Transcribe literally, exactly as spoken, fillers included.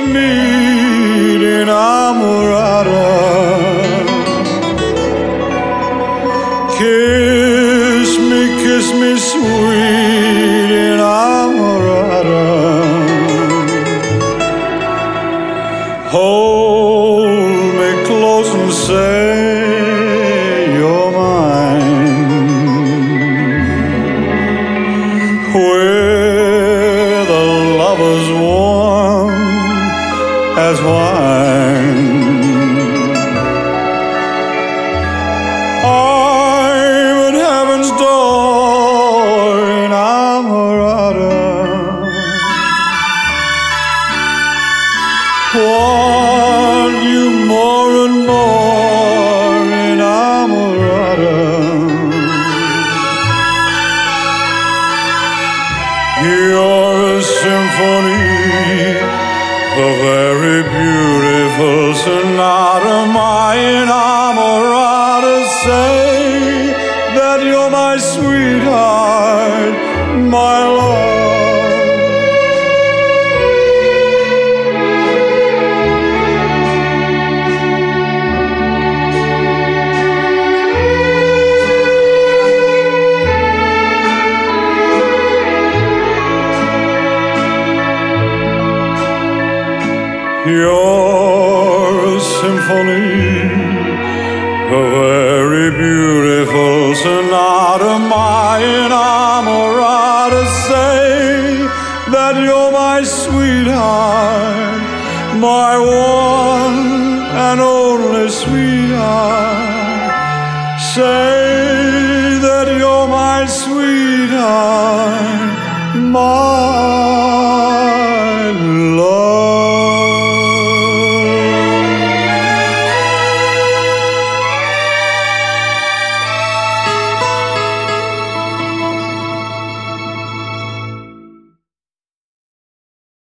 sweet inamorata. Kiss me, kiss me, sweet inamorata. Hold me close and say you're mine. Where the lovers warm as wine. I'm at heaven's door inamorata. Want you more and more inamorata. You're a symphony, a very beautiful sonata. My inamorata, say that you're my sweetheart, my love. You're a symphony, a very beautiful sonata. My inamorata, say that you're my sweetheart, my one and only sweetheart. Say